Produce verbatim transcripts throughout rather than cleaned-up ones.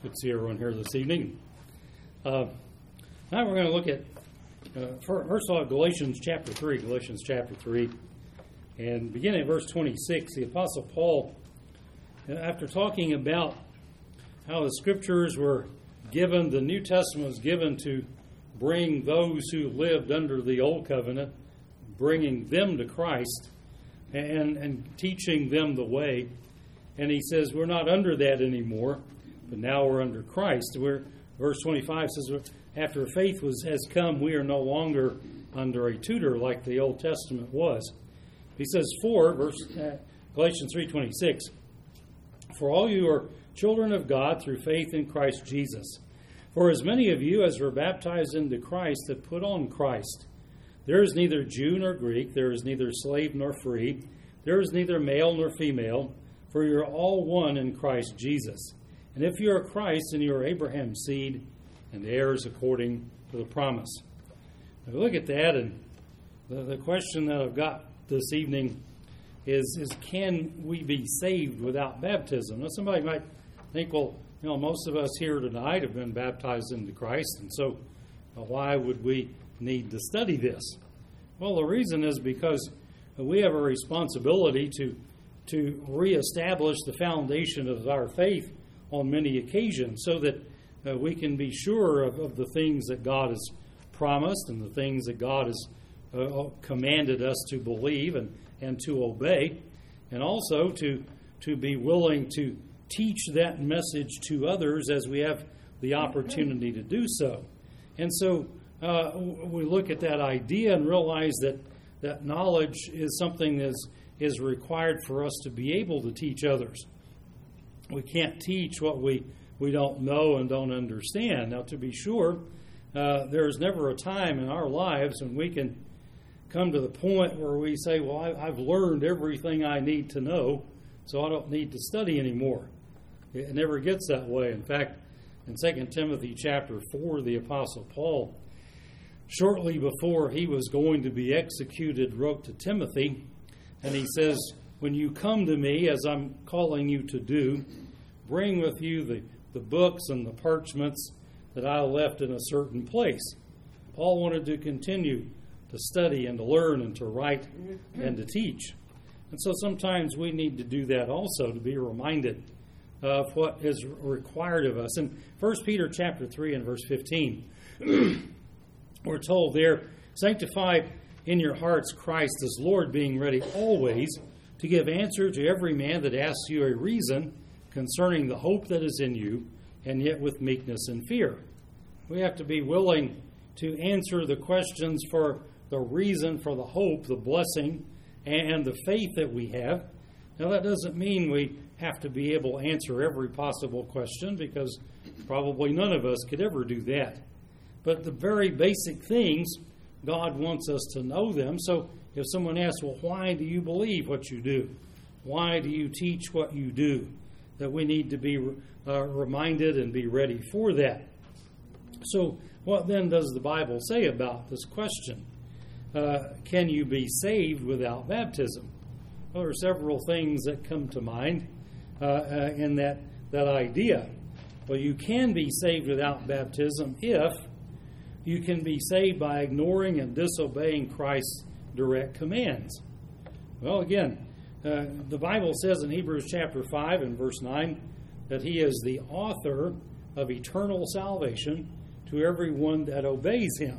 Good to see everyone here this evening. Uh, now we're going to look at, uh, first of all, Galatians chapter three. Galatians chapter three. And beginning at verse twenty-six, the Apostle Paul, after talking about how the Scriptures were given, the New Testament was given to bring those who lived under the Old Covenant, bringing them to Christ and, and teaching them the way. And he says, we're not under that anymore, but now we're under Christ. We're, verse twenty-five says, after faith was has come, we are no longer under a tutor like the Old Testament was. He says, for, verse uh, Galatians three twenty-six, for all you are children of God through faith in Christ Jesus. For as many of you as were baptized into Christ have put on Christ. There is neither Jew nor Greek, there is neither slave nor free, there is neither male nor female, for you are all one in Christ Jesus. And if you are Christ, then you are Abraham's seed and heirs according to the promise. Now look at that, and the, the question that I've got this evening is, is can we be saved without baptism? Now somebody might think, well, you know, most of us here tonight have been baptized into Christ, and so uh, why would we need to study this? Well, the reason is because we have a responsibility to to reestablish the foundation of our faith on many occasions so that uh, we can be sure of, of the things that God has promised and the things that God has uh, commanded us to believe and, and to obey, and also to to be willing to teach that message to others as we have the opportunity to do so. And so uh, we look at that idea and realize that, that knowledge is something that's is required for us to be able to teach others. We can't teach what we, we don't know and don't understand. Now, to be sure, uh, there's never a time in our lives when we can come to the point where we say, well, I, I've learned everything I need to know, so I don't need to study anymore. It never gets that way. In fact, in Second Timothy chapter four, the Apostle Paul, shortly before he was going to be executed, wrote to Timothy, and he says, when you come to me, as I'm calling you to do, bring with you the, the books and the parchments that I left in a certain place. Paul wanted to continue to study and to learn and to write and to teach. And so sometimes we need to do that also, to be reminded of what is required of us. In First Peter chapter three and verse fifteen, we're told there, sanctify in your hearts Christ as Lord, being ready always to give answer to every man that asks you a reason concerning the hope that is in you, and yet with meekness and fear. We have to be willing to answer the questions for the reason for the hope, the blessing, and the faith that we have. Now, that doesn't mean we have to be able to answer every possible question, because probably none of us could ever do that. But the very basic things, God wants us to know them. So if someone asks, well, why do you believe what you do? Why do you teach what you do? That we need to be uh, reminded and be ready for that. So what then does the Bible say about this question? Uh, can you be saved without baptism? Well, there are several things that come to mind uh, uh, in that, that idea. Well, you can be saved without baptism if you can be saved by ignoring and disobeying Christ's direct commands. Well, again, uh, the Bible says in Hebrews chapter five and verse nine that he is the author of eternal salvation to everyone that obeys him.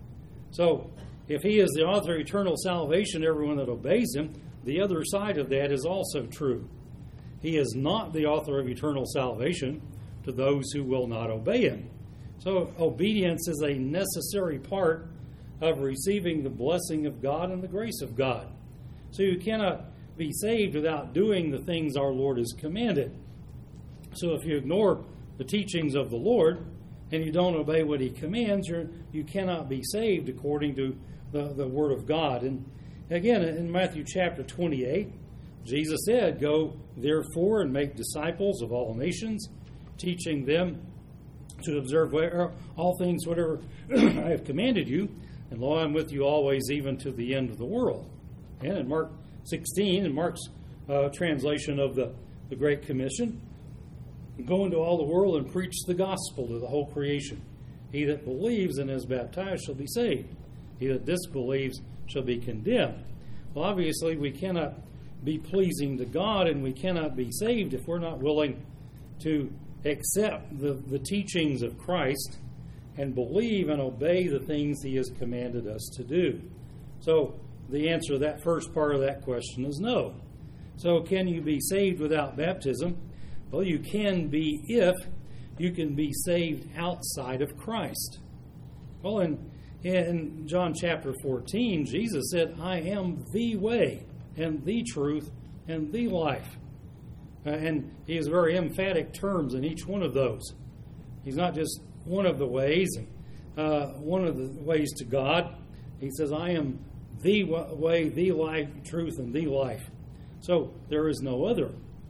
So, if he is the author of eternal salvation to everyone that obeys him, the other side of that is also true. He is not the author of eternal salvation to those who will not obey him. So obedience is a necessary part of receiving the blessing of God and the grace of God. So you cannot be saved without doing the things our Lord has commanded. So if you ignore the teachings of the Lord and you don't obey what he commands, you're, you cannot be saved according to the, the Word of God. And again, in Matthew chapter twenty-eight, Jesus said, go therefore and make disciples of all nations, teaching them to observe all things whatever I have commanded you, and lo, I'm with you always, even to the end of the world. And in Mark sixteen, in Mark's uh, translation of the, the Great Commission, Go into all the world and preach the gospel to the whole creation. He that believes and is baptized shall be saved. He that disbelieves shall be condemned. Well, obviously, we cannot be pleasing to God and we cannot be saved if we're not willing to accept the, the teachings of Christ and believe and obey the things He has commanded us to do. So the answer to that first part of that question is no. So can you be saved without baptism? Well, you can be if you can be saved outside of Christ. Well, in, in John chapter fourteen, Jesus said, I am the way and the truth and the life. Uh, and He has very emphatic terms in each one of those. He's not just one of the ways, uh, one of the ways to God. He says, I am the way, the life, truth, and the life. So there is no other.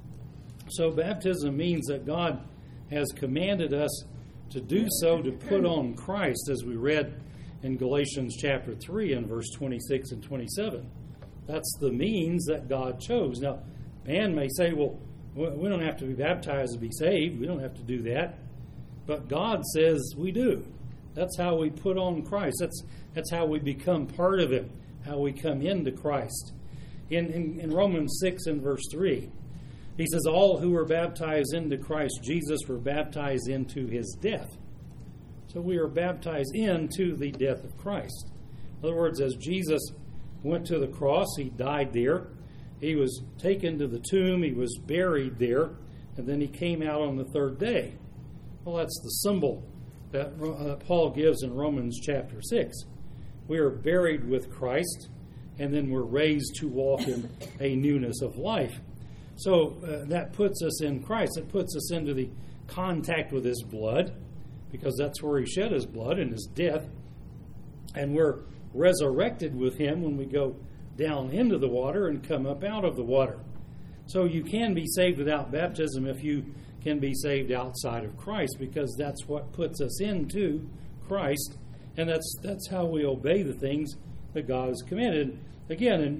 So baptism means that God has commanded us to do so, to put on Christ, as we read in Galatians chapter three and verse twenty-six and twenty-seven. That's the means that God chose. Now, man may say, well, we don't have to be baptized to be saved. We don't have to do that. But God says we do. That's how we put on Christ. That's that's how we become part of Him, how we come into Christ. In, in, in Romans six and verse three, he says, all who were baptized into Christ Jesus were baptized into His death. So we are baptized into the death of Christ. In other words, as Jesus went to the cross, He died there. He was taken to the tomb. He was buried there. And then He came out on the third day. Well, that's the symbol that uh, Paul gives in Romans chapter six. We are buried with Christ, and then we're raised to walk in a newness of life. So uh, that puts us in Christ. It puts us into the contact with His blood, because that's where He shed His blood in His death. And we're resurrected with Him when we go down into the water and come up out of the water. So you can be saved without baptism if you can be saved outside of Christ, because that's what puts us into Christ, and that's that's how we obey the things that God has commanded. Again, in,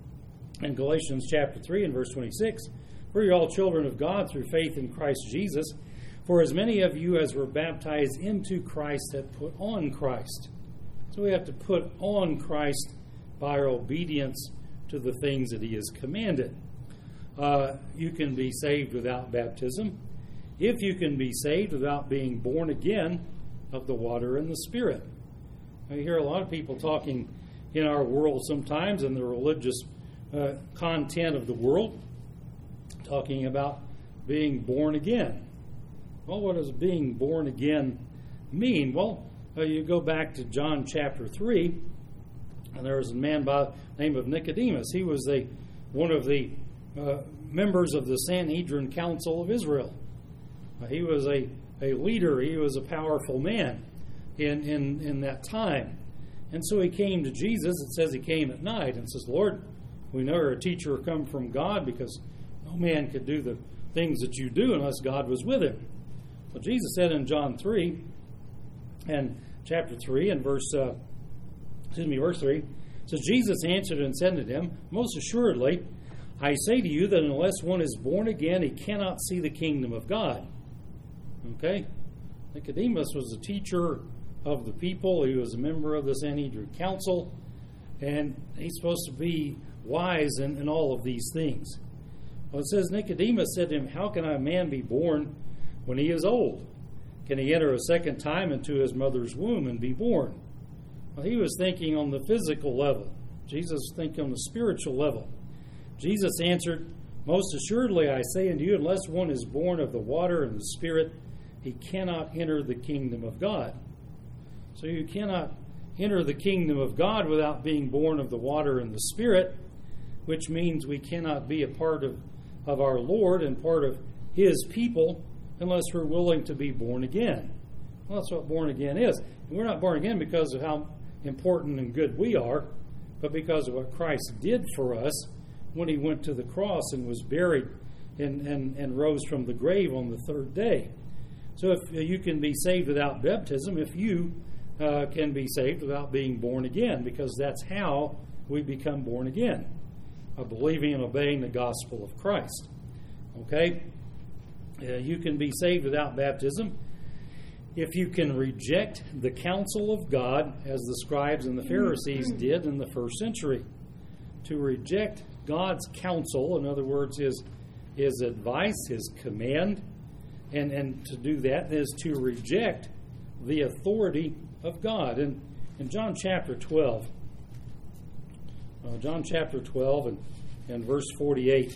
in Galatians chapter three and verse twenty-six, for you're all children of God through faith in Christ Jesus. For as many of you as were baptized into Christ have put on Christ. So we have to put on Christ by our obedience to the things that He has commanded. Uh, you can be saved without baptism if you can be saved without being born again of the water and the Spirit. I hear a lot of people talking in our world sometimes, in the religious uh, content of the world, talking about being born again. Well, what does being born again mean? Well, uh, you go back to John chapter three, and there was a man by the name of Nicodemus. He was a, one of the uh, members of the Sanhedrin Council of Israel. Uh, he was a, a leader. He was a powerful man in, in, in that time. And so he came to Jesus. It says he came at night and says, Lord, we know you're a teacher come from God, because no man could do the things that you do unless God was with him. Well, Jesus said in John three, and chapter three, and verse, uh, excuse me, verse three, says, Jesus answered and said to him, most assuredly, I say to you that unless one is born again, he cannot see the kingdom of God. Okay? Nicodemus was a teacher of the people. He was a member of the Sanhedrin Council, and he's supposed to be wise in, in all of these things. Well, it says, Nicodemus said to him, how can a man be born when he is old? Can he enter a second time into his mother's womb and be born? Well, he was thinking on the physical level. Jesus was thinking on the spiritual level. Jesus answered, most assuredly I say unto you, unless one is born of the water and the Spirit, he cannot enter the kingdom of God. So you cannot enter the kingdom of God without being born of the water and the Spirit, which means we cannot be a part of, of our Lord and part of His people unless we're willing to be born again. Well, that's what born again is. And we're not born again because of how important and good we are, but because of what Christ did for us when He went to the cross and was buried and, and, and rose from the grave on the third day. So if you can be saved without baptism, if you uh, can be saved without being born again, because that's how we become born again, by believing and obeying the gospel of Christ. Okay? Uh, you can be saved without baptism if you can reject the counsel of God, as the scribes and the Pharisees did in the first century. To reject God's counsel, in other words, his, his advice, his command, and, and to do that is to reject the authority of God. And in John chapter twelve, uh, John chapter twelve and, and verse forty-eight,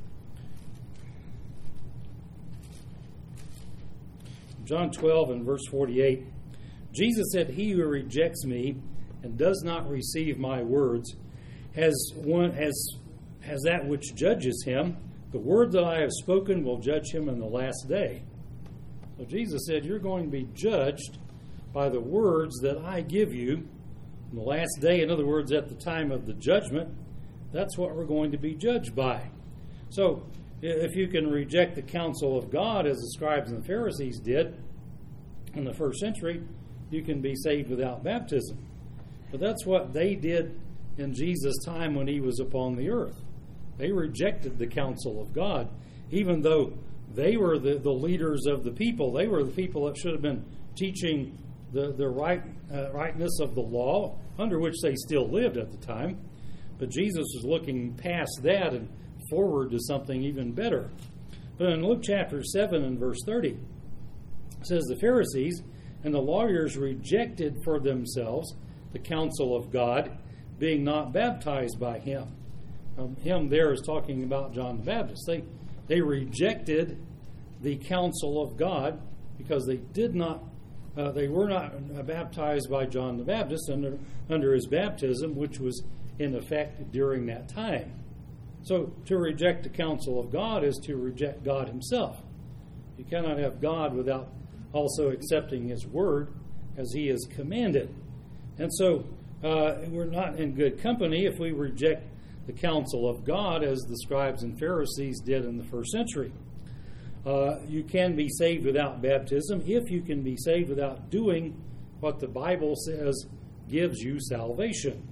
John twelve and verse forty-eight, Jesus said, "He who rejects me and does not receive my words has one has has that which judges him. The word that I have spoken will judge him in the last day." So Jesus said, you're going to be judged by the words that I give you in the last day. In other words, at the time of the judgment, that's what we're going to be judged by. So if you can reject the counsel of God, as the scribes and the Pharisees did in the first century, you can be saved without baptism. But that's what they did in Jesus' time when he was upon the earth. They rejected the counsel of God, even though they were the, the leaders of the people. They were the people that should have been teaching the, the right uh, rightness of the law, under which they still lived at the time. But Jesus was looking past that and forward to something even better. But in Luke chapter seven and verse thirty, it says, "The Pharisees and the lawyers rejected for themselves the counsel of God, being not baptized by him." Um, him there is talking about John the Baptist. They they rejected the counsel of God because they did not, uh, they were not baptized by John the Baptist under under his baptism, which was in effect during that time. So to reject the counsel of God is to reject God himself. You cannot have God without also accepting his word as he has commanded. And so uh, we're not in good company if we reject the counsel of God, as the scribes and Pharisees did in the first century. Uh, you can be saved without baptism if you can be saved without doing what the Bible says gives you salvation.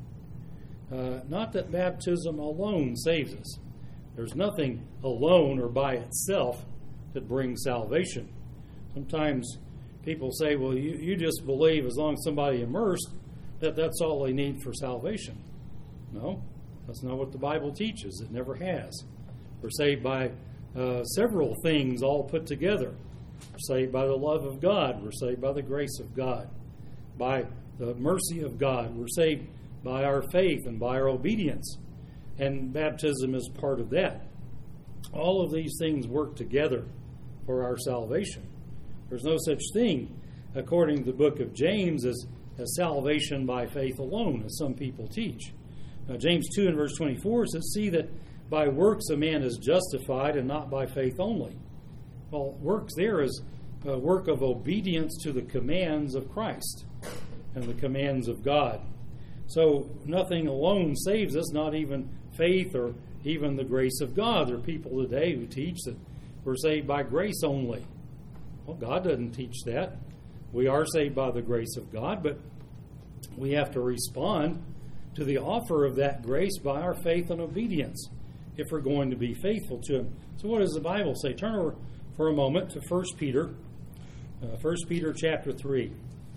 Uh, not that baptism alone saves us. There's nothing alone or by itself that brings salvation. Sometimes people say, well, you, you just believe as long as somebody immersed, that that's all they need for salvation. No, that's not what the Bible teaches. It never has. We're saved by uh, several things all put together. We're saved by the love of God. We're saved by the grace of God, by the mercy of God. We're saved by our faith and by our obedience. And baptism is part of that. All of these things work together for our salvation. There's no such thing, according to the book of James, as, as salvation by faith alone, as some people teach. Now, James two and verse twenty-four says, "See that by works a man is justified and not by faith only." Well, works there is a work of obedience to the commands of Christ and the commands of God. So nothing alone saves us, not even faith or even the grace of God. There are people today who teach that we're saved by grace only. Well, God doesn't teach that. We are saved by the grace of God, but we have to respond to the offer of that grace by our faith and obedience if we're going to be faithful to him. So what does the Bible say? Turn over for a moment to First Peter, uh, First Peter chapter three.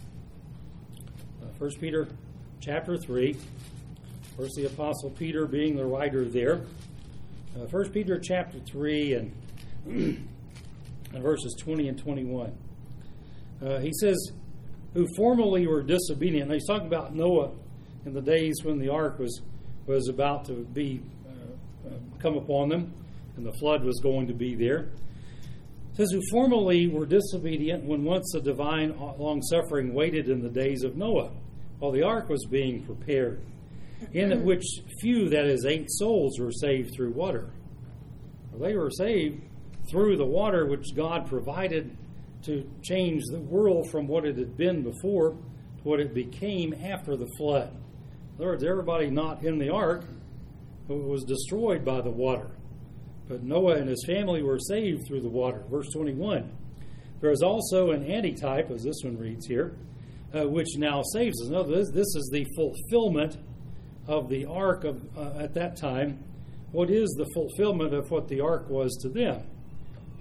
Uh, First Peter chapter three. Of course, the Apostle Peter being the writer there. Uh, First Peter chapter three and, and verses twenty and twenty-one. Uh, he says, "Who formerly were disobedient." Now he's talking about Noah in the days when the ark was, was about to be uh, uh, come upon them, and the flood was going to be there. It says, "Who formerly were disobedient when once the divine long-suffering waited in the days of Noah, while the ark was being prepared, in which few, that is, eight souls, were saved through water." Well, they were saved through the water which God provided to change the world from what it had been before to what it became after the flood. In other words, everybody not in the ark was destroyed by the water. But Noah and his family were saved through the water. Verse twenty-one. "There is also an antitype," as this one reads here, uh, "which now saves us." No, this, this is the fulfillment of the ark of uh, at that time. What is the fulfillment of what the ark was to them?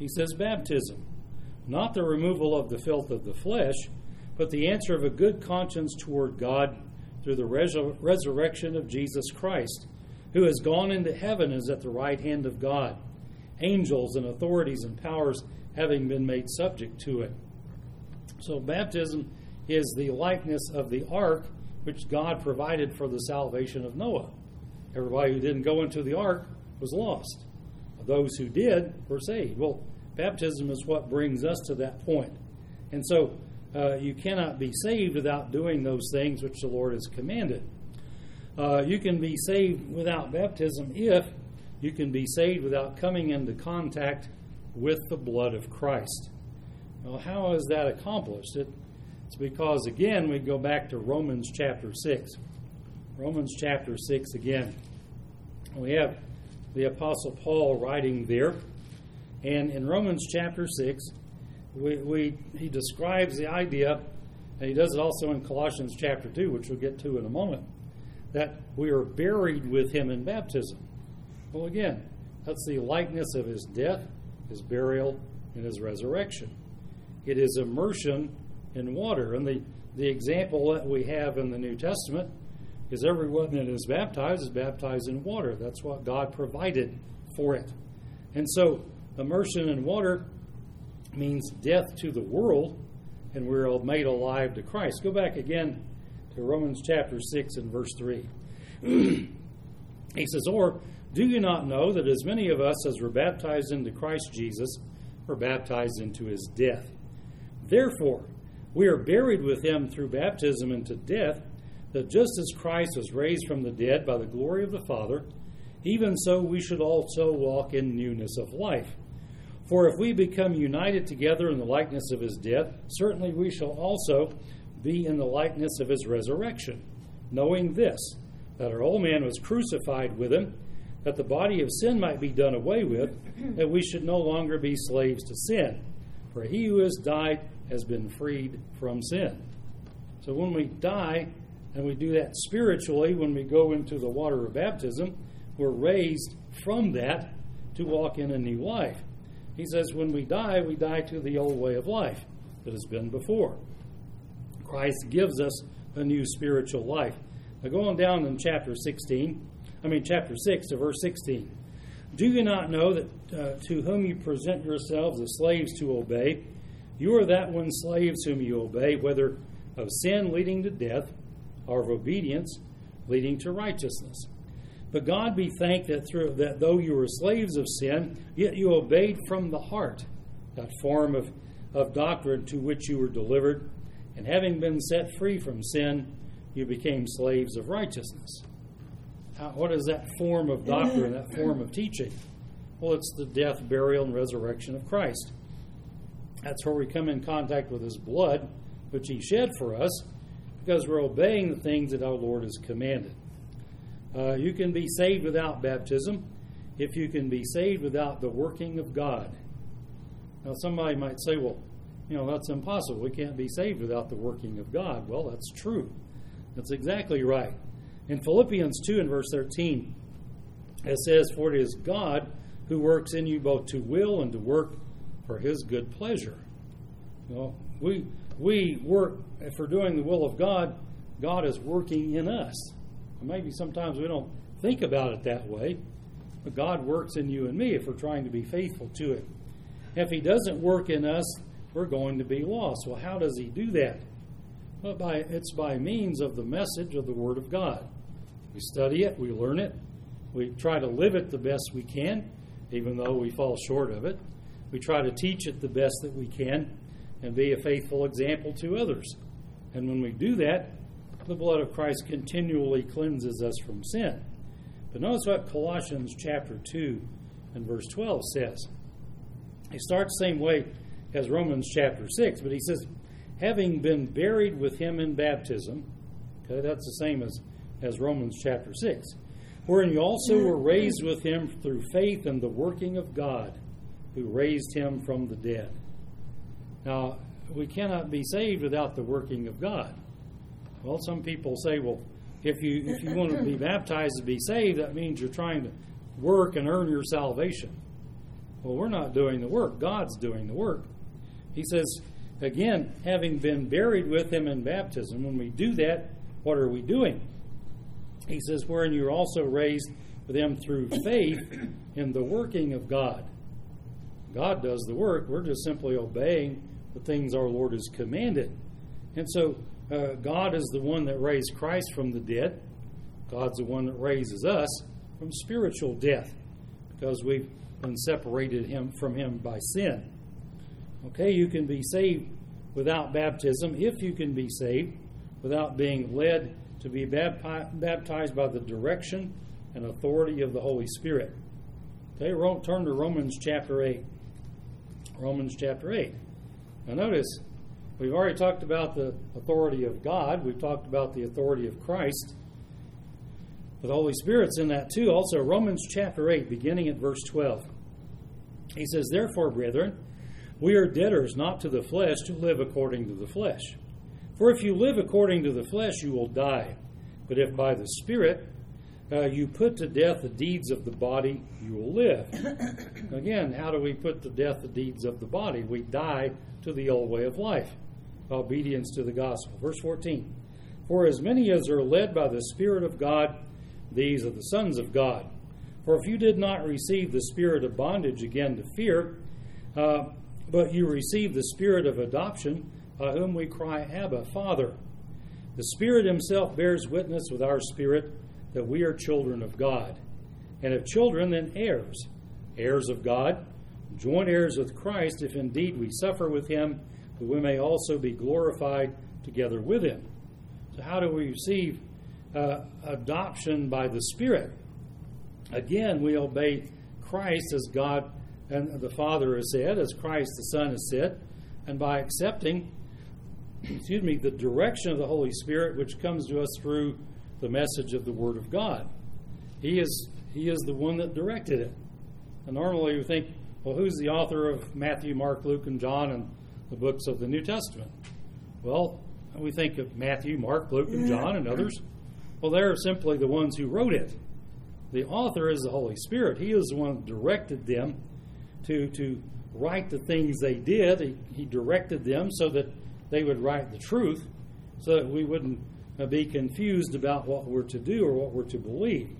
He says baptism, not the removal of the filth of the flesh, but the answer of a good conscience toward God through the res- resurrection of Jesus Christ, who has gone into heaven and is at the right hand of God, angels and authorities and powers having been made subject to it. So baptism is the likeness of the ark which God provided for the salvation of Noah. Everybody who didn't go into the ark was lost. Those who did were saved. Well, baptism is what brings us to that point. And so uh, you cannot be saved without doing those things which the Lord has commanded. Uh, you can be saved without baptism if you can be saved without coming into contact with the blood of Christ. Well, how is that accomplished? It, it's because, again, we go back to Romans chapter six. Romans chapter six again. We have the Apostle Paul writing there. And in Romans chapter six, we, we he describes the idea, and he does it also in Colossians chapter two, which we'll get to in a moment, that we are buried with him in baptism. Well, again, that's the likeness of his death, his burial, and his resurrection. It is immersion in water. And the, the example that we have in the New Testament is everyone that is baptized is baptized in water. That's what God provided for it. And so immersion in water means death to the world, and we're made alive to Christ. Go back again to Romans chapter six and verse three. He says, "Or do you not know that as many of us as were baptized into Christ Jesus were baptized into his death? Therefore, we are buried with him through baptism into death, that just as Christ was raised from the dead by the glory of the Father, even so we should also walk in newness of life. For if we become united together in the likeness of his death, certainly we shall also be in the likeness of his resurrection, knowing this, that our old man was crucified with him, that the body of sin might be done away with, that we should no longer be slaves to sin. For he who has died has been freed from sin." So when we die, and we do that spiritually when we go into the water of baptism, we're raised from that to walk in a new life. He says when we die, we die to the old way of life that has been before. Christ gives us a new spiritual life. Now going down in chapter sixteen, I mean chapter six to verse sixteen. "Do you not know that uh, to whom you present yourselves as slaves to obey, you are that one slaves whom you obey, whether of sin leading to death, or of obedience leading to righteousness. But God be thanked that through that though you were slaves of sin, yet you obeyed from the heart that form of, of doctrine to which you were delivered, and having been set free from sin, you became slaves of righteousness." How, what is that form of doctrine, that form of teaching? Well, it's the death, burial, and resurrection of Christ. That's where we come in contact with his blood, which he shed for us, because we're obeying the things that our Lord has commanded. Uh, you can be saved without baptism if you can be saved without the working of God. Now, somebody might say, well, you know, that's impossible. We can't be saved without the working of God. Well, that's true. That's exactly right. In Philippians two and verse thirteen, it says, "For it is God who works in you both to will and to work for his good pleasure." Well, we we work for doing the will of God. God is working in us. Maybe sometimes we don't think about it that way, but God works in you and me if we're trying to be faithful to it. If he doesn't work in us, we're going to be lost. Well, how does he do that? Well, by, it's by means of the message of the Word of God. We study it, we learn it, we try to live it the best we can, even though we fall short of it. We try to teach it the best that we can and be a faithful example to others. And when we do that, the blood of Christ continually cleanses us from sin. But notice what Colossians chapter two and verse twelve says. He starts the same way as Romans chapter six, but he says, "Having been buried with him in baptism," okay, that's the same as, as Romans chapter six, "wherein you also were raised with him through faith in the working of God, who raised him from the dead." Now, we cannot be saved without the working of God. Well, some people say, well, if you if you want to be baptized to be saved, that means you're trying to work and earn your salvation. Well, we're not doing the work. God's doing the work. He says, again, having been buried with him in baptism, when we do that, what are we doing? He says, wherein you're also raised with him through faith in the working of God. God does the work. We're just simply obeying the things our Lord has commanded. And so uh, God is the one that raised Christ from the dead. God's the one that raises us from spiritual death, because we've been separated him from him by sin. Okay, you can be saved without baptism if you can be saved without being led to be baptized by the direction and authority of the Holy Spirit. Okay, turn to Romans chapter eight. Romans chapter eight. Now notice, we've already talked about the authority of God. We've talked about the authority of Christ. But the Holy Spirit's in that too. Also, Romans chapter eight, beginning at verse twelve. He says, therefore, brethren, we are debtors not to the flesh to live according to the flesh. For if you live according to the flesh, you will die. But if by the Spirit uh, you put to death the deeds of the body, you will live. Again, how do we put to death the deeds of the body? We die to the old way of life, obedience to the gospel. Verse fourteen. For as many as are led by the Spirit of God, these are the sons of God. For if you did not receive the spirit of bondage again to fear, uh, but you received the spirit of adoption, by whom we cry, Abba, Father. The Spirit himself bears witness with our spirit that we are children of God. And if children, then heirs, heirs of God, joint heirs with Christ, if indeed we suffer with him, that we may also be glorified together with him. So how do we receive uh, adoption by the Spirit? Again, we obey Christ as God and the Father has said, as Christ the Son has said, and by accepting, excuse me, the direction of the Holy Spirit, which comes to us through the message of the Word of God. He is He is the one that directed it. And normally we think, well, who's the author of Matthew, Mark, Luke, and John, and the books of the New Testament? Well, we think of Matthew, Mark, Luke, and John, and others. Well, they're simply the ones who wrote it. The author is the Holy Spirit. He is the one who directed them to, to write the things they did. He, he directed them so that they would write the truth, so that we wouldn't uh, be confused about what we're to do or what we're to believe.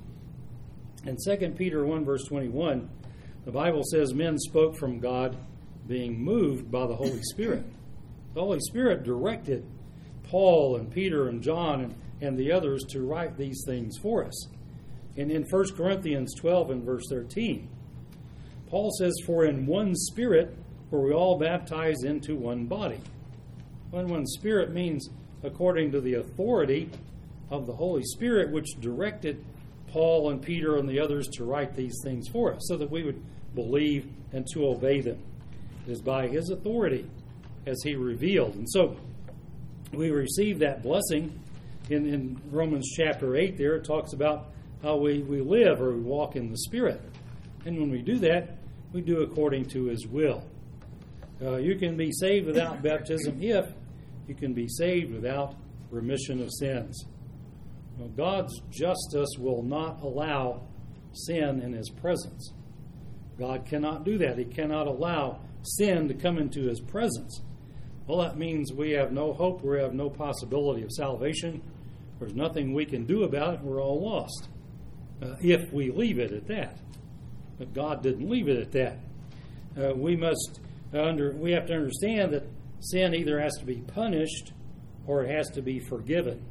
In Second Peter one, verse twenty-one, the Bible says men spoke from God being moved by the Holy Spirit. The Holy Spirit directed Paul and Peter and John and, and the others to write these things for us. And in First Corinthians twelve and verse thirteen, Paul says, for in one Spirit were we all baptized into one body. When one Spirit means according to the authority of the Holy Spirit, which directed Paul and Peter and the others to write these things for us, so that we would believe and to obey them. It is by his authority as he revealed. And so we receive that blessing in, in Romans chapter eight there. It talks about how we, we live or we walk in the Spirit. And when we do that, we do according to his will. Uh, you can be saved without baptism if you can be saved without remission of sins. Well, God's justice will not allow sin in his presence. God cannot do that. He cannot allow sin to come into his presence. Well, that means we have no hope. We have no possibility of salvation. There's nothing we can do about it. We're all lost. Uh, if we leave it at that. But God didn't leave it at that. Uh, we must under we have to understand that sin either has to be punished or it has to be forgiven.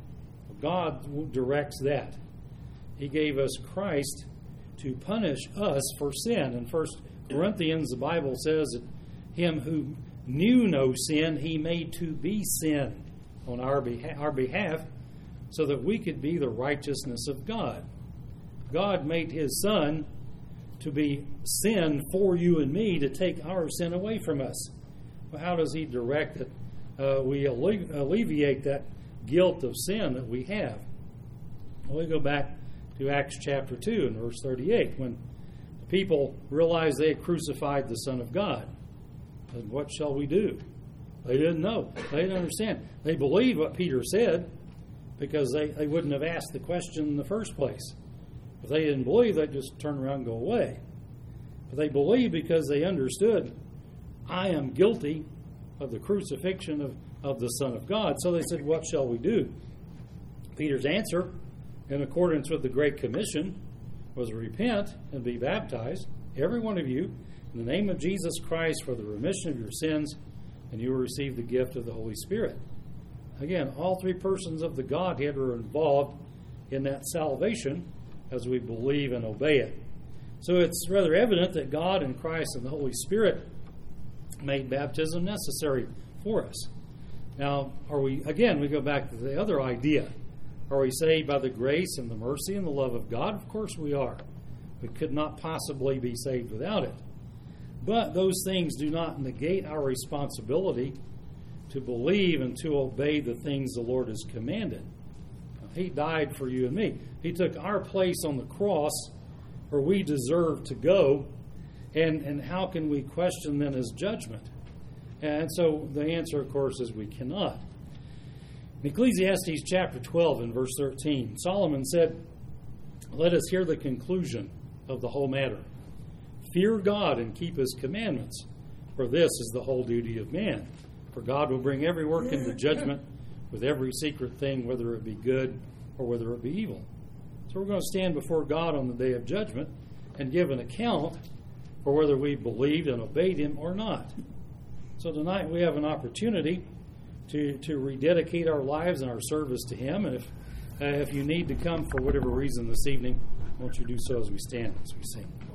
God directs that. He gave us Christ to punish us for sin. In First Corinthians, the Bible says that him who knew no sin, he made to be sin on our behalf, our behalf so that we could be the righteousness of God. God made his Son to be sin for you and me, to take our sin away from us. Well, how does he direct that uh, we alle- alleviate that guilt of sin that we have? Well, we go back to Acts chapter two and verse thirty-eight, when the people realized they had crucified the Son of God. And what shall we do? They didn't know. They didn't understand. They believed what Peter said because they, they wouldn't have asked the question in the first place. If they didn't believe, they'd just turn around and go away. But they believed because they understood, I am guilty of the crucifixion of, of the Son of God. So they said, what shall we do? Peter's answer, in accordance with the Great Commission, was repent and be baptized, every one of you, in the name of Jesus Christ for the remission of your sins, and you will receive the gift of the Holy Spirit. Again, all three persons of the Godhead are involved in that salvation as we believe and obey it. So it's rather evident that God and Christ and the Holy Spirit made baptism necessary for us. Now, are we, again, we go back to the other idea. Are we saved by the grace and the mercy and the love of God? Of course we are. We could not possibly be saved without it. But those things do not negate our responsibility to believe and to obey the things the Lord has commanded. He died for you and me. He took our place on the cross where we deserve to go. And, and how can we question then his judgment? And so the answer, of course, is we cannot. In Ecclesiastes chapter twelve and verse thirteen, Solomon said, let us hear the conclusion of the whole matter. Fear God and keep his commandments, for this is the whole duty of man. For God will bring every work into judgment with every secret thing, whether it be good or whether it be evil. So we're going to stand before God on the day of judgment and give an account for whether we believed and obeyed him or not. So tonight we have an opportunity to, to rededicate our lives and our service to him. And if, uh, if you need to come for whatever reason this evening, won't you do so as we stand, as we sing.